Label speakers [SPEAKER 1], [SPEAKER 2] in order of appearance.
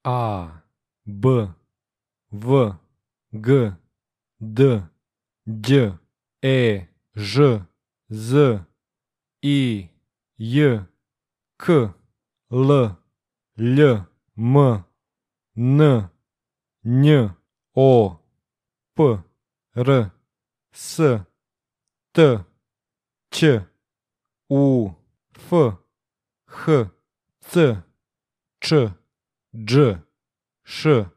[SPEAKER 1] А, Б, В, Г, Д, Д, Ж, З, И, Й, К, Л, Л, М, Н, Н, О, П, Р, С, Т, Ч, У, Ф, Х, Ц, Ч, Дж, Ш,